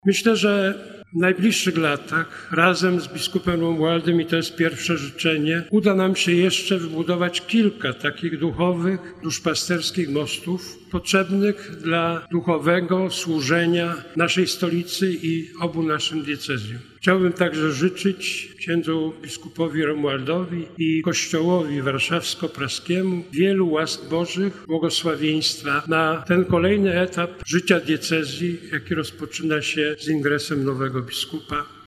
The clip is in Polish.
Myślę, że w najbliższych latach razem z biskupem Romualdem, i to jest pierwsze życzenie, uda nam się jeszcze wybudować kilka takich duchowych, duszpasterskich mostów potrzebnych dla duchowego służenia naszej stolicy i obu naszym diecezjom. Chciałbym także życzyć księdzu biskupowi Romualdowi i Kościołowi warszawsko-praskiemu wielu łask Bożych, błogosławieństwa na ten kolejny etap życia diecezji, jaki rozpoczyna się z ingresem nowego biskupa.